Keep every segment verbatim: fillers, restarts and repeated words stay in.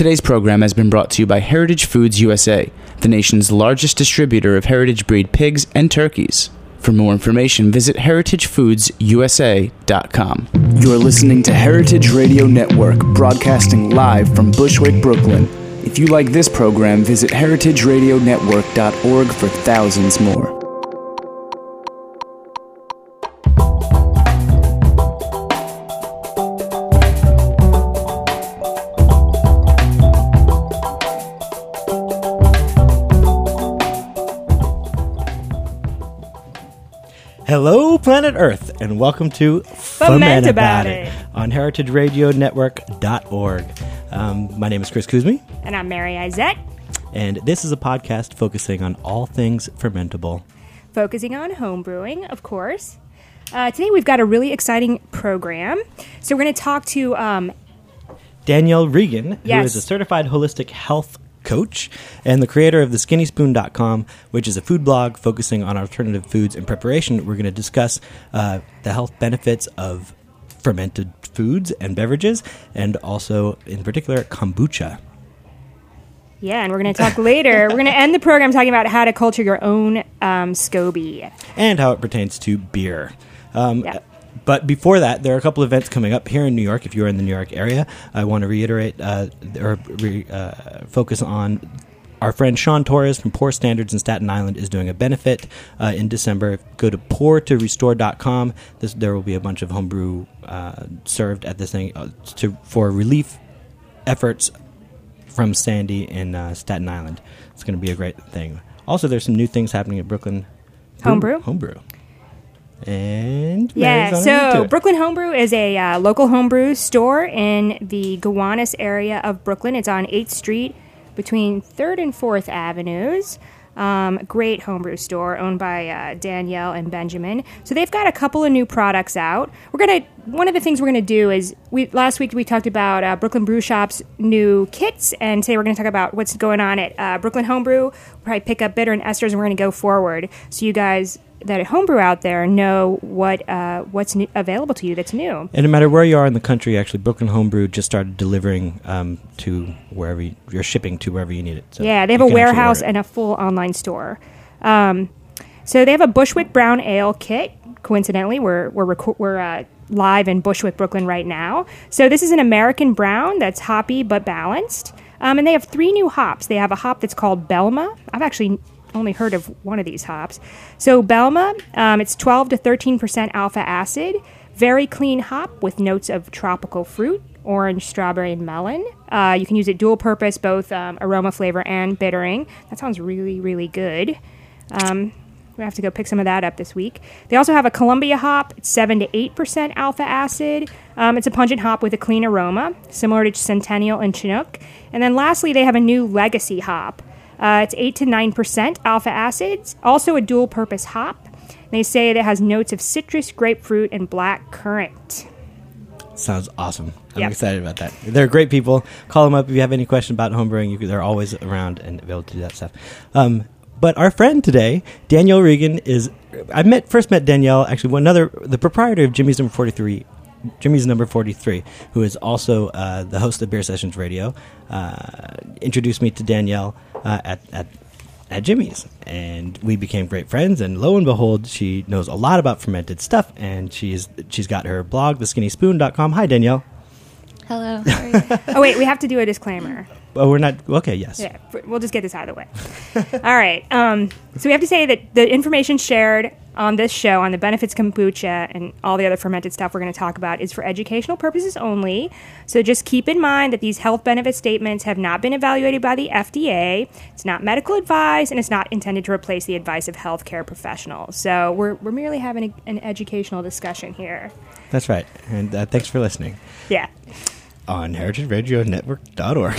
Today's program has been brought to you by Heritage Foods U S A, the nation's largest distributor of heritage breed pigs and turkeys. For more information, visit heritage foods u s a dot com. You're listening to Heritage Radio Network, broadcasting live from Bushwick, Brooklyn. If you like this program, visit heritage radio network dot org for thousands more. Hello, Planet Earth, and welcome to Foment About It on heritage radio network dot org. Um, my name is Chris Kuzmi. And I'm Mary Izette. And this is a podcast focusing on all things fermentable. Focusing on home brewing, of course. Uh, today we've got a really exciting program. So we're going to talk to... Um, Danielle Regan, yes. who is a certified holistic health coach and the creator of the skinny spoon dot com, which is a food blog focusing on alternative foods and preparation. We're going to discuss uh, the health benefits of fermented foods and beverages, and also, in particular, kombucha. Yeah, and we're going to talk later. We're going to end the program talking about how to culture your own um, SCOBY. And how it pertains to beer. Um, yeah. But before that, there are a couple events coming up here in New York. If you're in the New York area, I want to reiterate uh, or re, uh, focus on our friend Sean Torres from Pour Standards in Staten Island is doing a benefit uh, in December. Go to pour to restore dot com. This, there will be a bunch of homebrew uh, served at this thing uh, to, for relief efforts from Sandy in uh, Staten Island. It's going to be a great thing. Also, there's some new things happening at Brooklyn Homebrew. Homebrew. And yeah, so Brooklyn Homebrew is a uh, local homebrew store in the Gowanus area of Brooklyn. It's on eighth street between third and fourth Avenues. Um, great homebrew store owned by uh, Danielle and Benjamin. So they've got a couple of new products out. We're gonna one of the things we're gonna do is we last week we talked about uh, Brooklyn Brew Shop's new kits, and today we're gonna talk about what's going on at uh, Brooklyn Homebrew. We'll probably pick up bitter and esters, and we're gonna go forward so you guys that are homebrew out there know what uh, what's new, available to you that's new. And no matter where you are in the country, actually, Brooklyn Homebrew just started delivering um, to wherever you, you're shipping to wherever you need it. So yeah, they have a warehouse and a full online store. Um, so they have a Bushwick Brown Ale kit. Coincidentally, we're we're rec- we're uh, live in Bushwick, Brooklyn right now. So this is an American brown that's hoppy but balanced. Um, and they have three new hops. They have a hop that's called Belma. I've actually only heard of one of these hops. So Belma, um, it's twelve to thirteen percent alpha acid, very clean hop with notes of tropical fruit, orange, strawberry, and melon. Uh, you can use it dual purpose, both um, aroma, flavor, and bittering. That sounds really, really good. Um, we have to go pick some of that up this week. They also have a Columbia hop. It's seven to eight percent alpha acid. Um, it's a pungent hop with a clean aroma, similar to Centennial and Chinook. And then lastly, they have a new Legacy hop. Uh, it's eight to nine percent alpha acids, also a dual-purpose hop. They say it has notes of citrus, grapefruit, and black currant. Sounds awesome. I'm yep. excited about that. They're great people. Call them up if you have any question about homebrewing. You, they're always around and able to do that stuff. Um, but our friend today, Danielle Regan, is... I met first met Danielle, actually, one another, the proprietor of Jimmy's Number forty-three, Jimmy's Number forty-three, who is also uh, the host of Beer Sessions Radio, uh, introduced me to Danielle uh, at, at at Jimmy's, and we became great friends. And lo and behold, she knows a lot about fermented stuff, and she's she's got her blog, the skinny spoon dot com. Hi, Danielle. Hello. How are you? Oh wait, we have to do a disclaimer. Oh, we're not okay. Yes. Yeah, we'll just get this out of the way. All right. Um, so we have to say that the information shared on this show on the benefits kombucha and all the other fermented stuff we're going to talk about is for educational purposes only. So just keep in mind that these health benefit statements have not been evaluated by the F D A. It's not medical advice, and it's not intended to replace the advice of healthcare professionals. So we're we're merely having a, an educational discussion here. That's right. And uh, thanks for listening. Yeah. On heritage radio network dot org.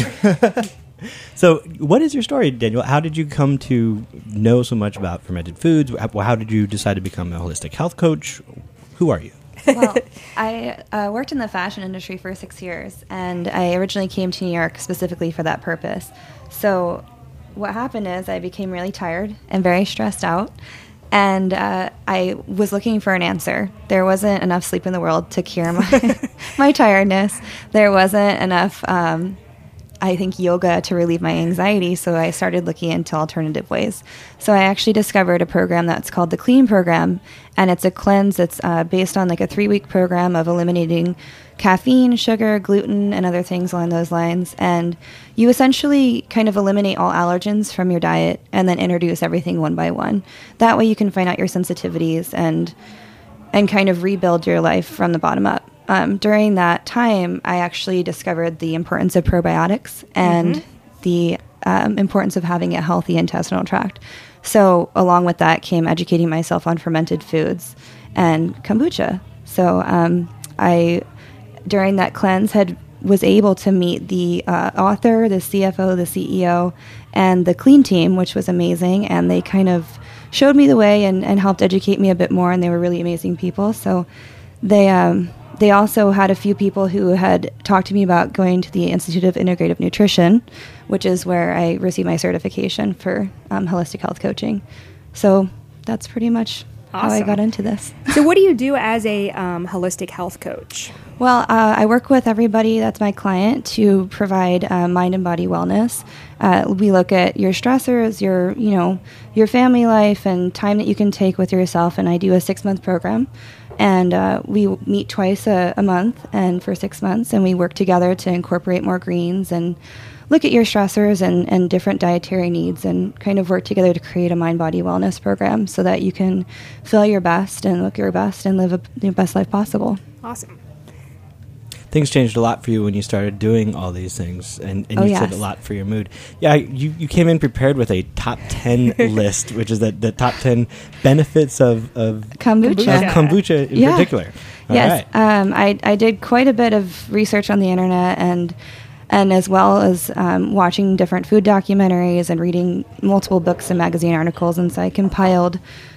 So what is your story, Daniel? How did you come to know so much about fermented foods? How did you decide to become a holistic health coach? Who are you? Well, I uh, worked in the fashion industry for six years, and I originally came to New York specifically for that purpose. So what happened is I became really tired and very stressed out, and uh, I was looking for an answer. There wasn't enough sleep in the world to cure my, my tiredness. There wasn't enough... Um, I think, yoga to relieve my anxiety. So I started looking into alternative ways. So I actually discovered a program that's called the Clean Program. And it's a cleanse that's uh, based on like a three-week program of eliminating caffeine, sugar, gluten, and other things along those lines. And you essentially kind of eliminate all allergens from your diet and then introduce everything one by one. That way you can find out your sensitivities and and kind of rebuild your life from the bottom up. Um, during that time, I actually discovered the importance of probiotics and mm-hmm. the um, importance of having a healthy intestinal tract. So along with that came educating myself on fermented foods and kombucha. So um, I, during that cleanse, had was able to meet the uh, author, the C F O, the C E O, and the Clean team, which was amazing. And they kind of showed me the way and, and helped educate me a bit more. And they were really amazing people. So they um, they also had a few people who had talked to me about going to the Institute of Integrative Nutrition, which is where I received my certification for um, holistic health coaching. So that's pretty much awesome. How I got into this. So what do you do as a um, holistic health coach? Well, uh, I work with everybody that's my client to provide uh, mind and body wellness. Uh, we look at your stressors, your you know your family life, and time that you can take with yourself. And I do a six month program, and uh, we meet twice a, a month, and for six months, and we work together to incorporate more greens and look at your stressors and, and different dietary needs, and kind of work together to create a mind body wellness program so that you can feel your best and look your best and live a, the best life possible. Awesome. Things changed a lot for you when you started doing all these things, and, and oh, you yes. said a lot for your mood. Yeah, you, you came in prepared with a top ten list, which is the, the top ten benefits of, of kombucha, of kombucha in yeah. particular. All yes, right. um, I, I did quite a bit of research on the internet, and and as well as um, watching different food documentaries and reading multiple books and magazine articles, and so I compiled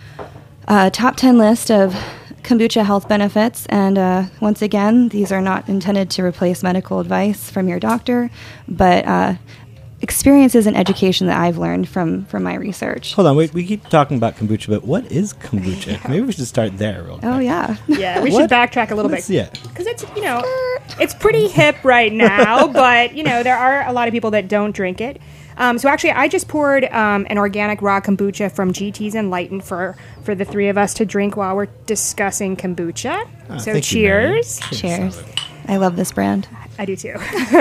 a top ten list of kombucha health benefits. And uh, once again, these are not intended to replace medical advice from your doctor, but uh, experiences and education that I've learned from, from my research. Hold on, we, we keep talking about kombucha, but what is kombucha? Yeah. Maybe we should start there real quick. Oh, yeah. Yeah, we What? should backtrack a little Let's- bit. yeah. Because it's, you know, it's pretty hip right now, but, you know, there are a lot of people that don't drink it. Um, so actually, I just poured um, an organic raw kombucha from G T's Enlightened for, for the three of us to drink while we're discussing kombucha. Ah, so thank you, Mary. cheers. Cheers. I love this brand. I do too.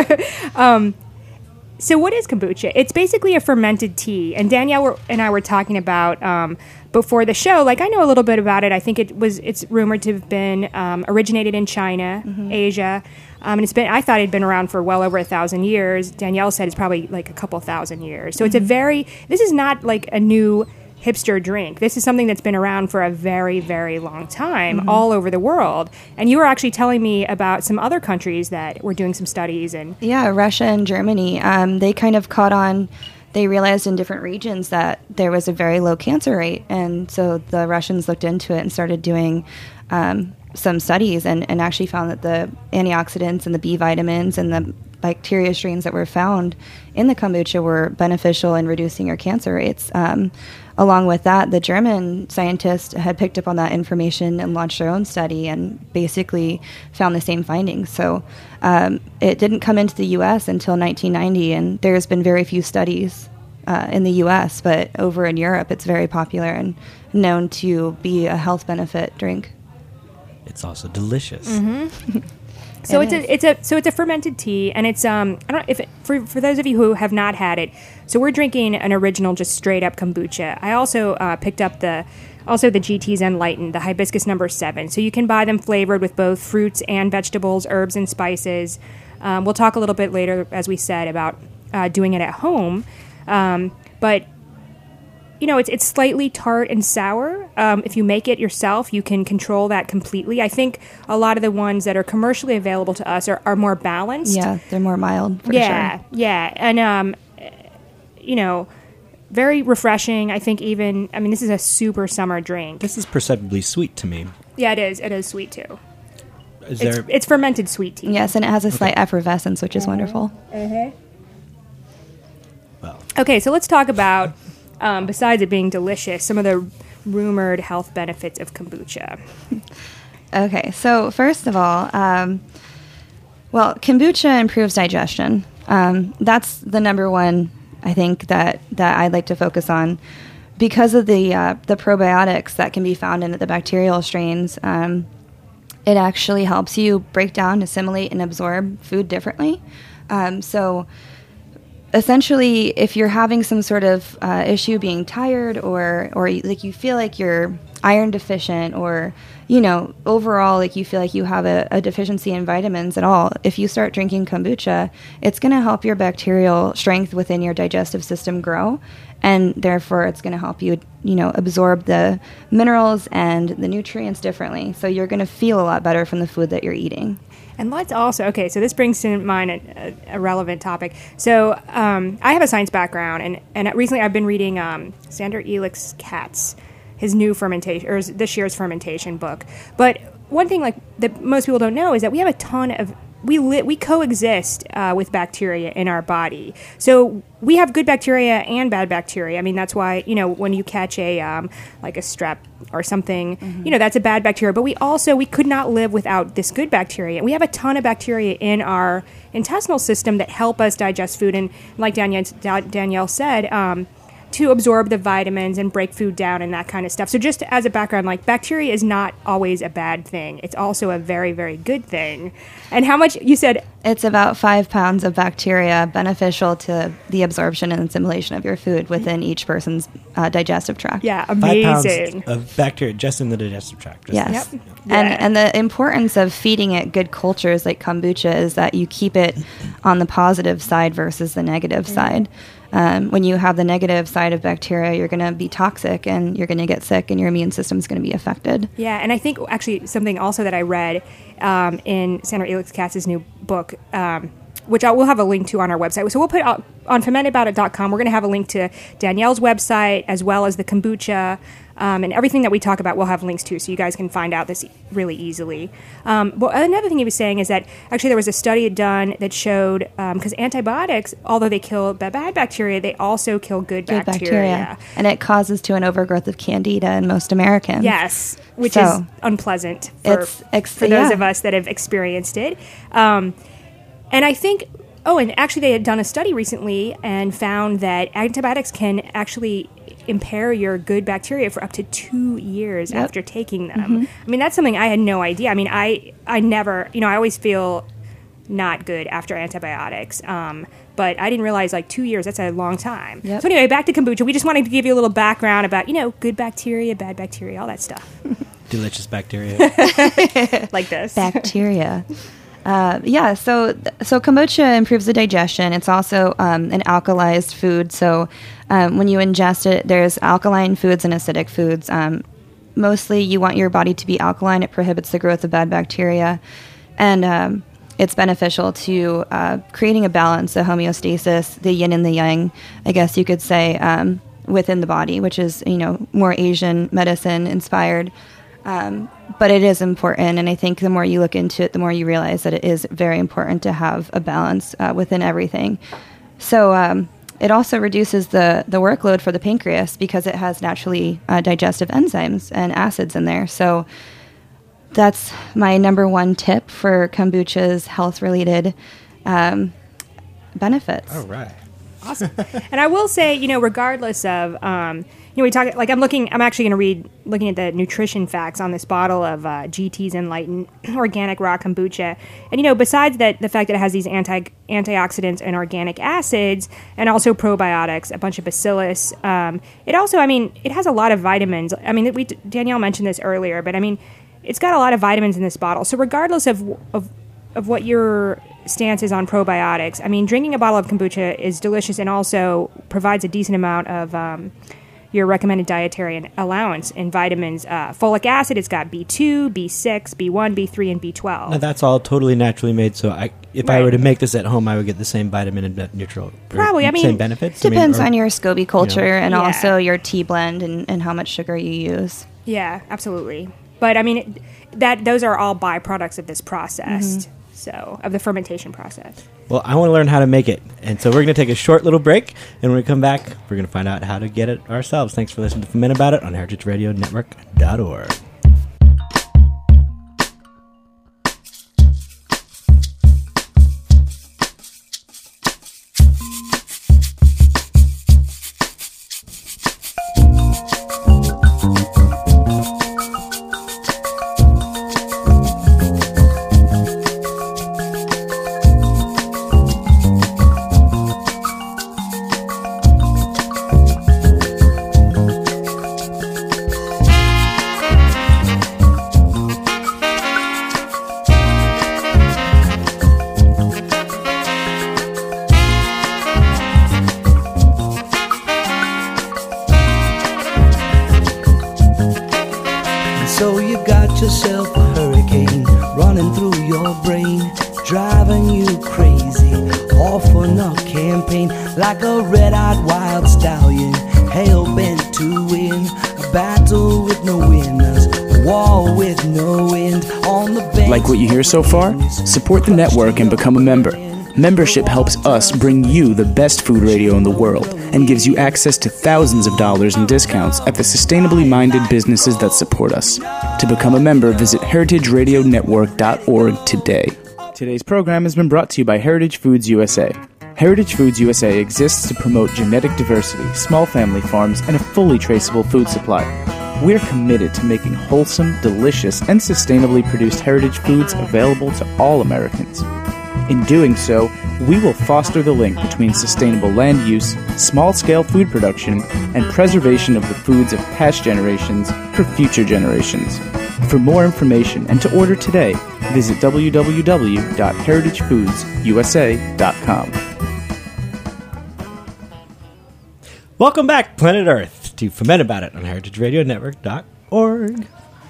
um, so what is kombucha? It's basically a fermented tea. And Danielle were, and I were talking about um, before the show. Like, I know a little bit about it. I think it was it's rumored to have been um, originated in China, mm-hmm. Asia. Um, and it's been, I thought it'd been around for well over a thousand years. Danielle said it's probably like a couple thousand years. So mm-hmm. it's a very, this is not like a new hipster drink. This is something that's been around for a very, very long time mm-hmm. all over the world. And you were actually telling me about some other countries that were doing some studies. And yeah, Russia and Germany, um, they kind of caught on. They realized in different regions that there was a very low cancer rate. And so the Russians looked into it and started doing um, some studies and, and actually found that the antioxidants and the B vitamins and the bacteria strains that were found in the kombucha were beneficial in reducing your cancer rates. Um, along with that, the German scientists had picked up on that information and launched their own study and basically found the same findings. So um, it didn't come into the U S until nineteen ninety, and there's been very few studies uh, in the U S, but over in Europe it's very popular and known to be a health benefit drink. It's also delicious. Mm-hmm. So It it's is. a it's a so it's a fermented tea, and it's um I don't know if it, for for those of you who have not had it. So we're drinking an original, just straight up kombucha. I also uh, picked up the also the G T's Enlightened, the hibiscus number seven. So you can buy them flavored with both fruits and vegetables, herbs and spices. Um, we'll talk a little bit later, as we said, about uh, doing it at home, um, but. You know, it's it's slightly tart and sour. Um, if you make it yourself, you can control that completely. I think a lot of the ones that are commercially available to us are, are more balanced. Yeah, they're more mild for yeah, sure. yeah, and um, you know, very refreshing. I think even I mean, this is a super summer drink. This is perceptibly sweet to me. Yeah, it is. It is sweet too. Is It's, there? it's fermented sweet tea. Yes, and it has a slight effervescence, which is wonderful. Well, Okay, so let's talk about. Um, besides it being delicious, some of the rumored health benefits of kombucha. Okay, so first of all, um, well, kombucha improves digestion. Um, that's the number one, I think, that, that I'd like to focus on. Because of the uh, the probiotics that can be found in the bacterial strains, um, it actually helps you break down, assimilate, and absorb food differently. Um, so essentially, if you're having some sort of uh, issue being tired, or or like you feel like you're iron deficient, or you know overall like you feel like you have a, a deficiency in vitamins at all, if you start drinking kombucha, it's going to help your bacterial strength within your digestive system grow, and therefore it's going to help you you know absorb the minerals and the nutrients differently. So you're going to feel a lot better from the food that you're eating. And let's also, okay, so this brings to mind a, a, a relevant topic. So um, I have a science background, and, and recently I've been reading um, Sander Elix Katz, his new fermentation, or this year's fermentation book. But one thing like that most people don't know is that we have a ton of, we li- we coexist uh, with bacteria in our body. So we have good bacteria and bad bacteria. I mean, that's why, you know, when you catch a, um, like a strep or something, mm-hmm. you know, that's a bad bacteria. But we also, we could not live without this good bacteria. We have a ton of bacteria in our intestinal system that help us digest food. And like Danielle, Danielle said, um, to absorb the vitamins and break food down and that kind of stuff. So just as a background, like bacteria is not always a bad thing. It's also a very, very good thing. And how much, you said? It's about five pounds of bacteria beneficial to the absorption and assimilation of your food within each person's uh, digestive tract. Yeah, Five amazing. pounds of bacteria just in the digestive tract. Just Yes. Yep. And, Yeah. and the importance of feeding it good cultures like kombucha is that you keep it on the positive side versus the negative mm-hmm. side. Um, when you have the negative side of bacteria, you're going to be toxic and you're going to get sick and your immune system is going to be affected. Yeah, and I think actually something also that I read um, in Sander Elix Katz's new book, um, which I will have a link to on our website. So we'll put it on ferment about it dot com. We're going to have a link to Danielle's website as well as the kombucha. Um, and everything that we talk about, we'll have links to, so you guys can find out this really easily. Um, but another thing he was saying is that actually there was a study done that showed, because um, antibiotics, although they kill bad bacteria, they also kill good, good bacteria. bacteria. And it causes to an overgrowth of candida in most Americans. Yes, which so, is unpleasant for, it's ex- for those yeah. of us that have experienced it. Um, and I think... Oh, and actually they had done a study recently and found that antibiotics can actually impair your good bacteria for up to two years yep. after taking them. Mm-hmm. I mean, that's something I had no idea. I mean, I, I never, you know, I always feel not good after antibiotics. Um, but I didn't realize, like, two years, that's a long time. Yep. So anyway, back to kombucha. We just wanted to give you a little background about, you know, good bacteria, bad bacteria, all that stuff. Delicious bacteria. Like this. Bacteria. Uh, yeah, so so kombucha improves the digestion. It's also um, an alkalized food. So um, when you ingest it, there's alkaline foods and acidic foods. Um, mostly, you want your body to be alkaline. It prohibits the growth of bad bacteria, and um, it's beneficial to uh, creating a balance, a homeostasis, the yin and the yang, I guess you could say, um, within the body, which is you know more Asian medicine inspired. Um, but it is important, and I think the more you look into it, the more you realize that it is very important to have a balance uh, within everything. So um, it also reduces the, the workload for the pancreas because it has naturally uh, digestive enzymes and acids in there. So that's my number one tip for kombucha's health-related um, benefits. All right. Awesome. And I will say, you know, regardless of, um, you know, we talk, like I'm looking, I'm actually going to read, looking at the nutrition facts on this bottle of uh, G T's Enlightened Organic Raw Kombucha. And, you know, besides that, the fact that it has these anti antioxidants and organic acids and also probiotics, a bunch of bacillus, um, it also, I mean, it has a lot of vitamins. I mean, we Danielle mentioned this earlier, but I mean, it's got a lot of vitamins in this bottle. So regardless of, of, of what your stance is on probiotics, I mean, drinking a bottle of kombucha is delicious and also provides a decent amount of um, your recommended dietary allowance in vitamins. Uh, folic acid, it's got B two, B six, B one, B three, and B twelve. Now, that's all totally naturally made, so I, if Right. I were to make this at home, I would get the same vitamin and neutral. Probably, I mean, same benefits. Depends I mean, or, on your SCOBY culture you know. and Yeah. also your tea blend and, and how much sugar you use. Yeah, absolutely. But I mean, it, that those are all byproducts of this process. Mm-hmm. So, of the fermentation process. Well, I want to learn how to make it. And so we're going to take a short little break. And when we come back, we're going to find out how to get it ourselves. Thanks for listening to Ferment About It on heritage radio network dot org. yourself a hurricane running through your brain, driving you crazy, all for no campaign, like a red-eyed wild stallion, hell-bent to win, a battle with no winners, a war with no end, on the banks. Like what you hear so far? Support the network and become a member. Membership helps us bring you the best food radio in the world and gives you access to thousands of dollars in discounts at the sustainably minded businesses that support us. To become a member, visit heritage radio network dot org today. Today's program has been brought to you by Heritage Foods U S A. Heritage Foods U S A exists to promote genetic diversity, small family farms, and a fully traceable food supply. We're committed to making wholesome, delicious, and sustainably produced heritage foods available to all Americans. In doing so, we will foster the link between sustainable land use, small-scale food production, and preservation of the foods of past generations for future generations. For more information and to order today, visit w w w dot heritage foods u s a dot com. Welcome back, Planet Earth, to Ferment About It on heritage radio network dot org.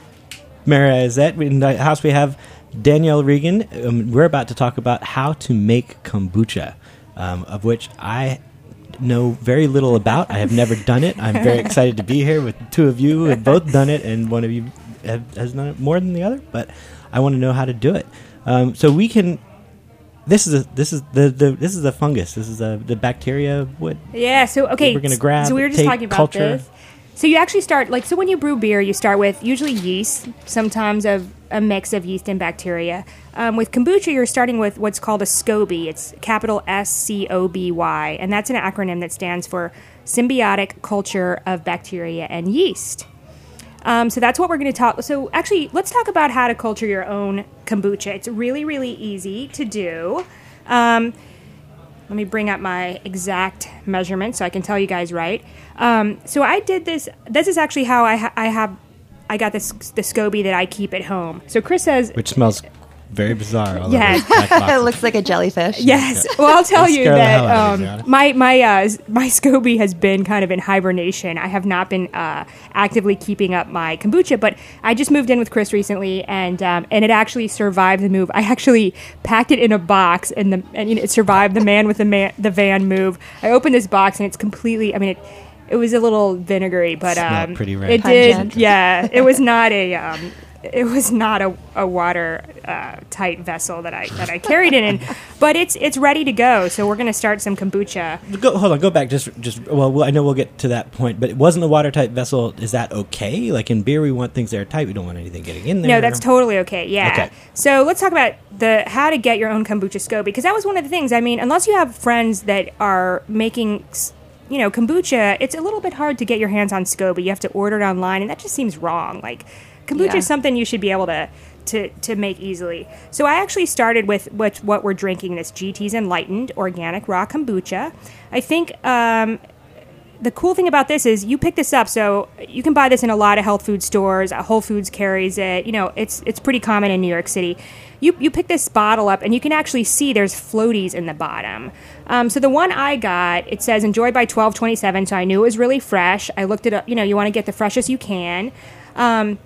Mary Izette, in the house we have Danielle Regan. Um, we're about to talk about how to make kombucha, um, of which I know very little about. I have never done it. I'm very excited to be here with two of you who have both done it, and one of you have, has done it more than the other, but I want to know how to do it. Um, so we can... This is a, this is the, the this is a fungus. This is a, the bacteria. What? Yeah. So okay. We're gonna grab. So we were just take, talking about culture. this. So you actually start like so when you brew beer, you start with usually yeast, sometimes of a mix of yeast and bacteria. Um, with kombucha, you're starting with what's called a SCOBY. It's capital S C O B Y, and that's an acronym that stands for Symbiotic Culture of Bacteria and Yeast. Um, so that's what we're going to talk. So actually, let's talk about how to culture your own kombucha. It's really, really easy to do. Um, let me bring up my exact measurements so I can tell you guys right. Um, so I did this. This is actually how I, ha- I have. I got this the SCOBY that I keep at home. So Chris says, which smells very bizarre. All Yeah. over black boxes. It looks like a jellyfish. yes. Well, I'll tell Let's you scare the hell that out of me, um, Brianna. my my uh, my SCOBY has been kind of in hibernation. I have not been uh, actively keeping up my kombucha, but I just moved in with Chris recently, and um, and it actually survived the move. I actually packed it in a box, and the and you know, it survived the man with the man the van move. I opened this box, and it's completely. I mean, it it was a little vinegary, but Smelled um, pretty red. it Pungent. did. Yeah, it was not a. Um, It was not a, a water uh, tight vessel that I that I carried it in, but it's it's ready to go. So we're gonna start some kombucha. Go, hold on, go back. Just, just. Well, well, I know we'll get to that point, but it wasn't a watertight vessel. Is that okay? Like in beer, we want things airtight. We don't want anything getting in there. No, that's totally okay. Yeah. Okay. So let's talk about the how to get your own kombucha SCOBY, because that was one of the things. I mean, unless you have friends that are making, you know, kombucha, it's a little bit hard to get your hands on SCOBY. You have to order it online, and that just seems wrong. Like. Kombucha Yeah. is something you should be able to, to, to make easily. So I actually started with what, what we're drinking, this G T's Enlightened Organic Raw Kombucha. I think um, the cool thing about this is you pick this up, so you can buy this in a lot of health food stores. Uh, Whole Foods carries it. You know, it's it's pretty common in New York City. You you pick this bottle up, and you can actually see there's floaties in the bottom. Um, so the one I got, it says enjoyed by twelve twenty-seven, so I knew it was really fresh. I looked it up. You know, you want to get the freshest you can. Um,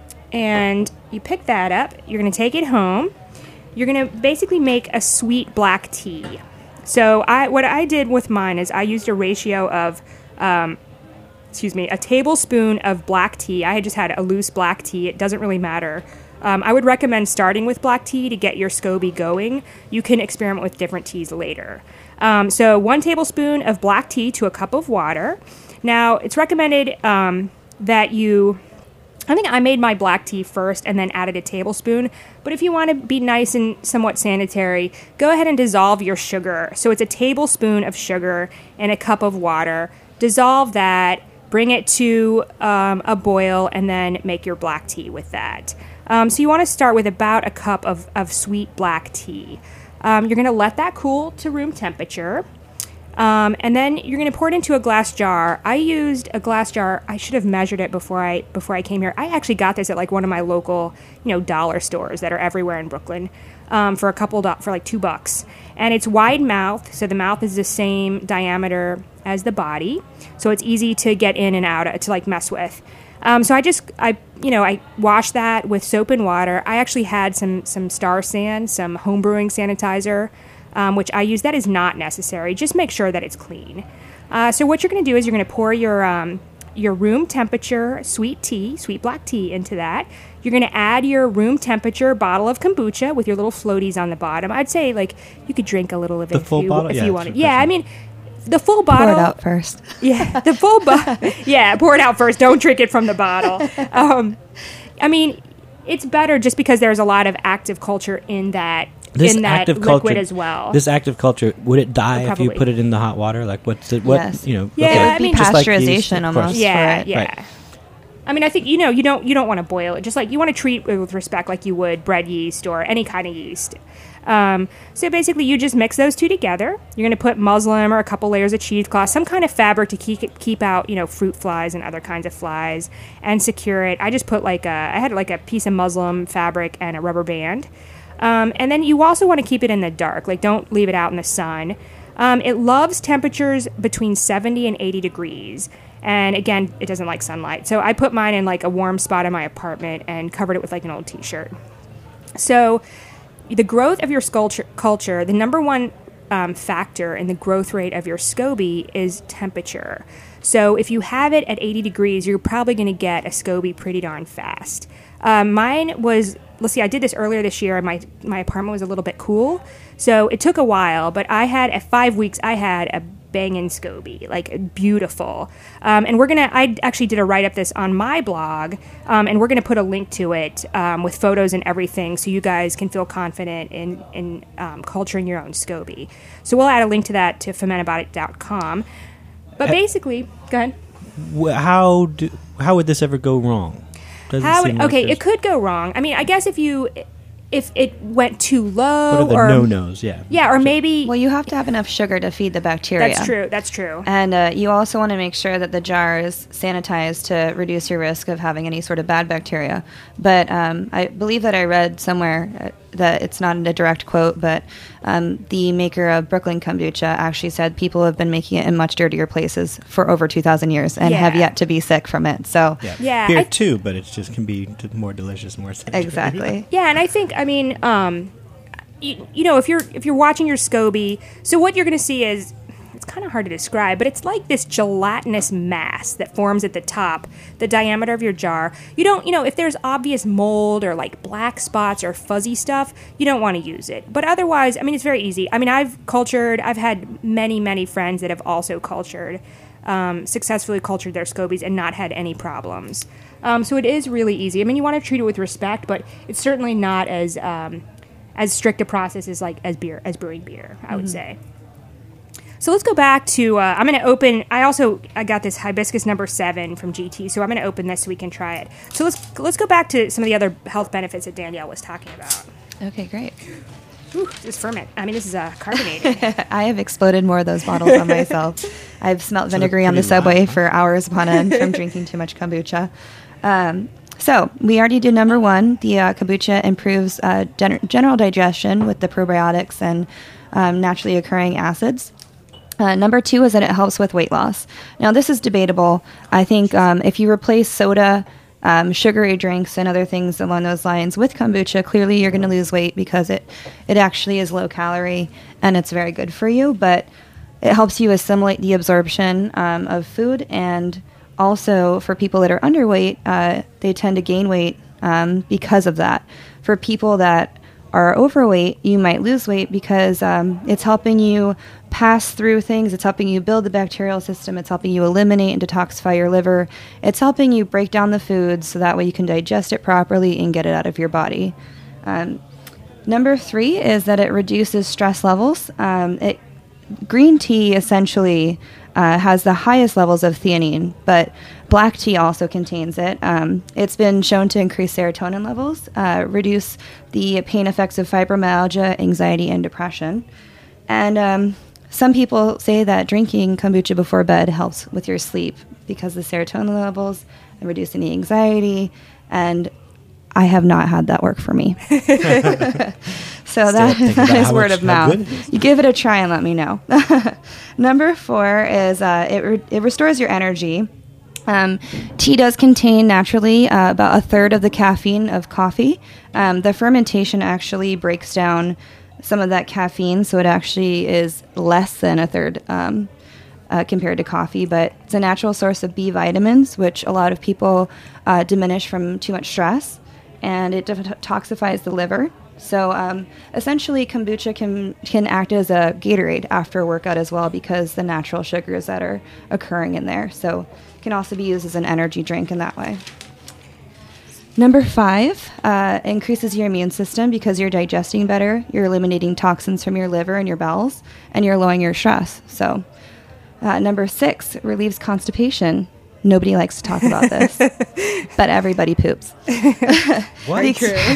And you pick that up, you're going to take it home, you're going to basically make a sweet black tea. So I, what I did with mine is I used a ratio of, um, excuse me, a tablespoon of black tea. I had just had a loose black tea. It doesn't really matter. Um, I would recommend starting with black tea to get your SCOBY going. You can experiment with different teas later. Um, so one tablespoon of black tea to a cup of water. Now, it's recommended um, that you... I think I made my black tea first and then added a tablespoon. But if you want to be nice and somewhat sanitary, go ahead and dissolve your sugar. So it's a tablespoon of sugar in a cup of water. Dissolve that, bring it to um, a boil, and then make your black tea with that. Um, so you want to start with about a cup of, of sweet black tea. Um, you're going to let that cool to room temperature. Um, and then you're going to pour it into a glass jar. I used a glass jar. I should have measured it before I before I came here. I actually got this at like one of my local, you know, dollar stores that are everywhere in Brooklyn um, for a couple do- for like two bucks. And it's wide mouth, so the mouth is the same diameter as the body, so it's easy to get in and out to like mess with. Um, so I just, I you know, I washed that with soap and water. I actually had some some Star San, some home brewing sanitizer, um, which I use. That is not necessary. Just make sure that it's clean. Uh, so what you're going to do is you're going to pour your um, your room temperature sweet tea, sweet black tea into that. You're going to add your room temperature bottle of kombucha with your little floaties on the bottom. I'd say like you could drink a little of it The if full you, bottle? if Yeah, you it's wanted. refreshing. Yeah, I mean the full bottle. Pour it out first. Yeah, the full bottle. Yeah, pour it out first. Don't drink it from the bottle. Um, I mean, it's better just because there's a lot of active culture in that This in that active liquid culture, as well. This active culture, would it die Oh, if you probably. put it in the hot water? Like, what's it? What Yes. you know? Yeah, okay. I It would be mean- Just like yeast, pasteurization of course. almost. yeah, for it. yeah. Right. I mean, I think you know you don't you don't want to boil it. Just like you want to treat it with respect, like you would bread yeast or any kind of yeast. Um, so basically, you just mix those two together. You're going to put muslin or a couple layers of cheesecloth, some kind of fabric to keep it, keep out you know fruit flies and other kinds of flies, and secure it. I just put like a I had like a piece of muslin fabric and a rubber band. Um, and then you also want to keep it in the dark. Like, don't leave it out in the sun. Um, it loves temperatures between seventy and eighty degrees. And again, it doesn't like sunlight. So I put mine in like a warm spot in my apartment and covered it with like an old t-shirt. So the growth of your sculpture, culture, the number one um, factor in the growth rate of your SCOBY is temperature. So if you have it at eighty degrees, you're probably going to get a SCOBY pretty darn fast. Um, mine was, let's see, I did this earlier this year, and my, my apartment was a little bit cool. So it took a while, but I had, at five weeks, I had a banging SCOBY, like beautiful. Um, and we're going to, I actually did a write-up this on my blog, um, and we're going to put a link to it um, with photos and everything so you guys can feel confident in, in um, culturing your own SCOBY. So we'll add a link to that to fermentabout dot com. But basically, go ahead. Wh- How do, how would this ever go wrong? Doesn't How seem would, like okay, there's- it could go wrong. I mean, I guess if you, if it went too low, What are the or no-nos? Yeah. yeah, or maybe Well, you have to have enough sugar to feed the bacteria. that's true. That's true. And uh, you also want to make sure that the jar is sanitized to reduce your risk of having any sort of bad bacteria. But um, I believe that I read somewhere uh, that it's not a direct quote, but um, the maker of Brooklyn Kombucha actually said people have been making it in much dirtier places for over two thousand years and Yeah. have yet to be sick from it. So, Yeah. Yeah, Beer I- too, but it just can be d- more delicious, more sanitary. exactly. Yeah, and I think I mean, um, you, you know, if you're if you're watching your SCOBY, so what you're going to see is it's kind of hard to describe, but it's like this gelatinous mass that forms at the top, the diameter of your jar. You don't, you know, if there's obvious mold or like black spots or fuzzy stuff, you don't want to use it. But otherwise, I mean, it's very easy. I mean, I've cultured, I've had many, many friends that have also cultured, um, successfully cultured their SCOBYs and not had any problems. Um, so it is really easy. I mean, you want to treat it with respect, but it's certainly not as um, as strict a process as like as beer, as brewing beer, I would say. So let's go back to, uh, I'm going to open, I also, I got this hibiscus number seven from G T, so I'm going to open this so we can try it. So let's let's go back to some of the other health benefits that Danielle was talking about. Okay, great. Ooh, this is ferment. I mean, this is uh, carbonated. I have exploded more of those bottles on myself. I've smelt So they're vinegary on the pretty subway light, huh? for hours upon end from drinking too much kombucha. Um, so we already did number one. The uh, kombucha improves uh, gen- general digestion with the probiotics and um, naturally occurring acids. Uh, number two is that it helps with weight loss. Now, this is debatable. I think um, if you replace soda, um, sugary drinks, and other things along those lines with kombucha, clearly you're going to lose weight because it, it actually is low calorie and it's very good for you. But it helps you assimilate the absorption um, of food. And also for people that are underweight, uh, they tend to gain weight um, because of that. For people that are overweight, you might lose weight because um, it's helping you pass through things. It's helping you build the bacterial system. It's helping you eliminate and detoxify your liver. It's helping you break down the food so that way you can digest it properly and get it out of your body. Um, number three is that it reduces stress levels. Um, it, green tea essentially uh, has the highest levels of theanine, but black tea also contains it. Um, it's been shown to increase serotonin levels, uh, reduce the pain effects of fibromyalgia, anxiety, and depression. And um, some people say that drinking kombucha before bed helps with your sleep because of the serotonin levels and reducing the anxiety. And I have not had that work for me. So that, think that about is how word much- of how mouth. good it is. You give it a try and let me know. Number four is uh, it, re- it restores your energy. Um, tea does contain naturally uh, about a third of the caffeine of coffee. Um, the fermentation actually breaks down some of that caffeine, so it actually is less than a third um, uh, compared to coffee. But it's a natural source of B vitamins, which a lot of people uh, diminish from too much stress, and it detoxifies the liver. So um, essentially, kombucha can can act as a Gatorade after a workout as well, because the natural sugars that are occurring in there. So it can also be used as an energy drink in that way. Number five, uh, increases your immune system because you're digesting better, you're eliminating toxins from your liver and your bowels, and you're lowering your stress. So uh, number six, relieves constipation. Nobody likes to talk about this, but everybody poops. What?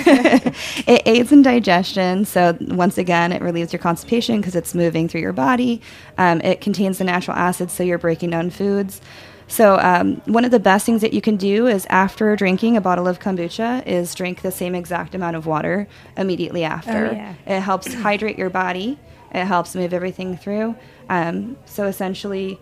It aids in digestion. So once again, it relieves your constipation because it's moving through your body. Um, it contains the natural acids, so you're breaking down foods. So um, one of the best things that you can do is after drinking a bottle of kombucha is drink the same exact amount of water immediately after. Oh, yeah. It helps hydrate your body. It helps move everything through. Um, so essentially,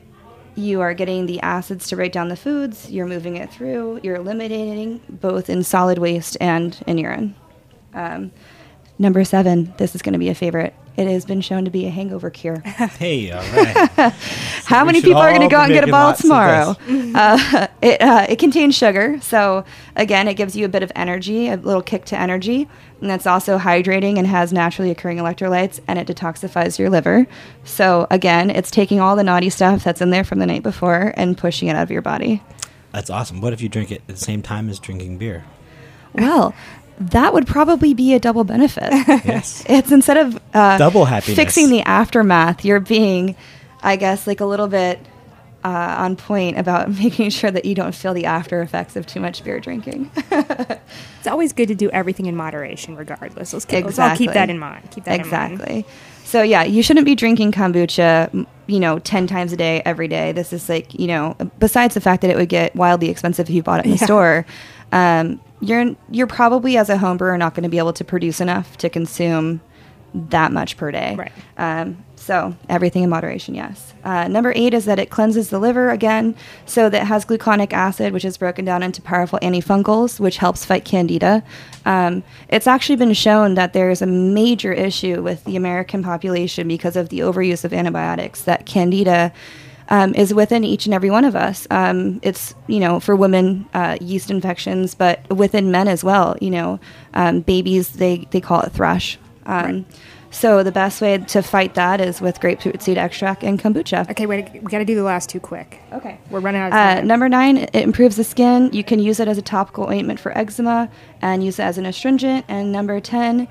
you are getting the acids to break down the foods, you're moving it through, you're eliminating both in solid waste and in urine. Um, number seven, this is going to be a favorite. It has been shown to be a hangover cure. Hey, all right. How we many should people are all going to go be out and get a making bottle lots of tomorrow? this. Uh, it, uh, it contains sugar, so again, it gives you a bit of energy, a little kick to energy, and it's also hydrating and has naturally occurring electrolytes, and it detoxifies your liver. So again, it's taking all the naughty stuff that's in there from the night before and pushing it out of your body. That's awesome. What if you drink it at the same time as drinking beer? Well, that would probably be a double benefit. Yes. It's instead of uh, Double happiness. fixing the aftermath, you're being, I guess, like a little bit uh, on point about making sure that you don't feel the after effects of too much beer drinking. It's always good to do everything in moderation, regardless. Let's, keep, let's all Exactly. keep that in mind. Keep that in mind. Exactly. So yeah, you shouldn't be drinking kombucha, m- you know, ten times a day, every day. This is like, you know, besides the fact that it would get wildly expensive if you bought it in the Yeah. store, um, you're you're probably as a home brewer not going to be able to produce enough to consume that much per day. Right. Um, so everything in moderation, yes. Uh, number eight is that it cleanses the liver again, so that it has gluconic acid, which is broken down into powerful antifungals, which helps fight candida. Um, it's actually been shown that there's a major issue with the American population because of the overuse of antibiotics, that candida Um, is within each and every one of us. Um, it's, you know, for women, uh, yeast infections, but within men as well. You know, um, babies, they, they call it thrush. Um, Right. So the best way to fight that is with grapefruit seed extract and kombucha. Okay, wait. We got to do the last two quick. Okay. We're running out of Uh, time. number nine, it improves the skin. You can use it as a topical ointment for eczema and use it as an astringent. And number ten,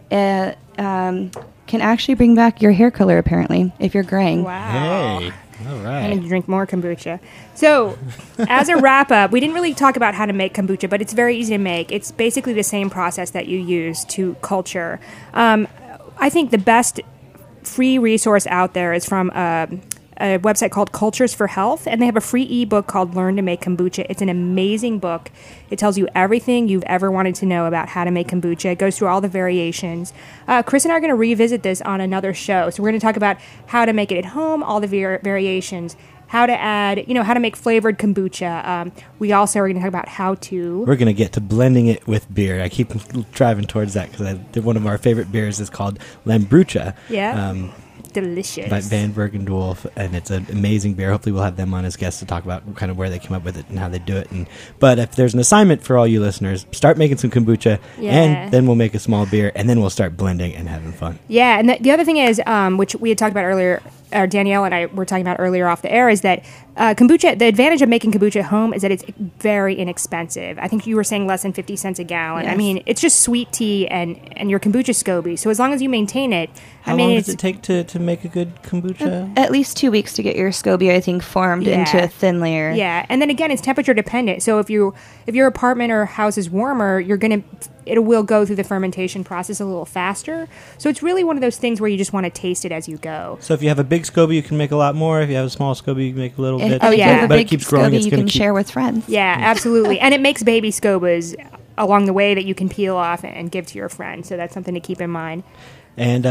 it um, can actually bring back your hair color, apparently, if you're graying. Wow. Hey, all I need right. to drink more kombucha. So, as a wrap up, we didn't really talk about how to make kombucha, but it's very easy to make. It's basically the same process that you use to culture. Um, I think the best free resource out there is from a, a website called Cultures for Health, and they have a free ebook called Learn to Make Kombucha. It's an amazing book. It tells you everything you've ever wanted to know about how to make kombucha. It goes through all the variations. Uh, Chris and I are going to revisit this on another show. So we're going to talk about how to make it at home, all the var- variations, how to add, you know, how to make flavored kombucha. Um, we also are going to talk about how to... We're going to get to blending it with beer. I keep driving towards that because one of our favorite beers is called Lambrucha. Yeah. Um, Delicious. by Van Bergendolf, and it's an amazing beer. Hopefully we'll have them on as guests to talk about kind of where they came up with it and how they do it. And but if there's an assignment for all you listeners, start making some kombucha, Yeah. and then we'll make a small beer, and then we'll start blending and having fun. Yeah, and the, the other thing is, um, which we had talked about earlier, or Danielle and I were talking about earlier off the air, is that uh, kombucha, the advantage of making kombucha at home is that it's very inexpensive. I think you were saying less than fifty cents a gallon. I Yes. mean, it's just sweet tea and, and your kombucha SCOBY. So as long as you maintain it, How I mean, long it's, does it take to, to make a good kombucha? At least two weeks to get your SCOBY, I think, formed Yeah. into a thin layer. yeah, and then again, it's temperature dependent. So if you if your apartment or house is warmer, you're gonna it will go through the fermentation process a little faster. So it's really one of those things where you just want to taste it as you go. So if you have a big SCOBY, you can make a lot more. If you have a small SCOBY, you can make a little And bit. Oh, if yeah. you have a But it big keeps growing. SCOBY It's you gonna can keep- share with friends. Yeah, absolutely. And it makes baby SCOBYs along the way that you can peel off and give to your friend. So that's something to keep in mind. And uh,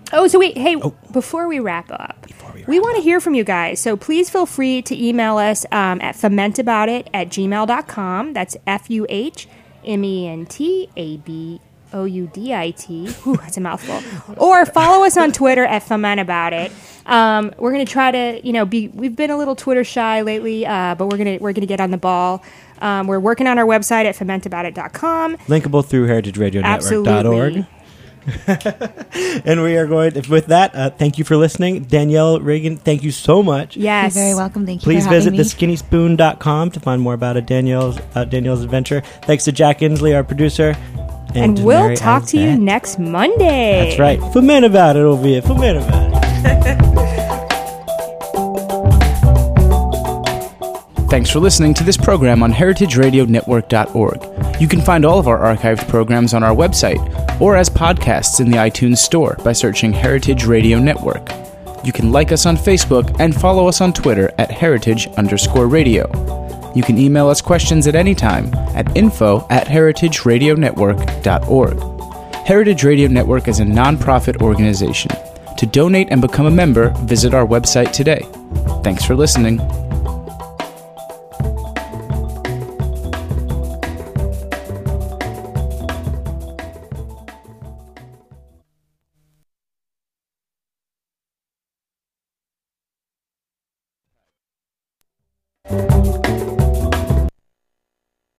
Oh, so wait, hey, before we wrap up, we, we want to hear from you guys. So please feel free to email us um, at fomentaboutit at gmail dot com. That's F U H M E N T A B O U D I T. Ooh, that's a mouthful. Or follow us on Twitter at fomentaboutit. Um, we're gonna try to, you know, be. We've been a little Twitter shy lately, uh, but we're gonna we're gonna get on the ball. Um, we're working on our website at fomentaboutit dot com. Linkable through heritage radio network dot org. Absolutely. And we are going to, with that, uh, thank you for listening. Danielle Reagan, thank you so much. Yes. You're very welcome. Thank you Please for having visit me. the skinny spoon dot com to find more about a Danielle's, uh, Danielle's adventure. Thanks to Jack Inslee, our producer. And, And to we'll Mary talk to you Isaac. next Monday. That's right. For men about it over here. For men about it. Thanks for listening to this program on heritage radio network dot org. You can find all of our archived programs on our website or as podcasts in the iTunes Store by searching Heritage Radio Network. You can like us on Facebook and follow us on Twitter at heritage underscore radio. You can email us questions at any time at info at heritage radio network dot org. Heritage Radio Network is a nonprofit organization. To donate and become a member, visit our website today. Thanks for listening.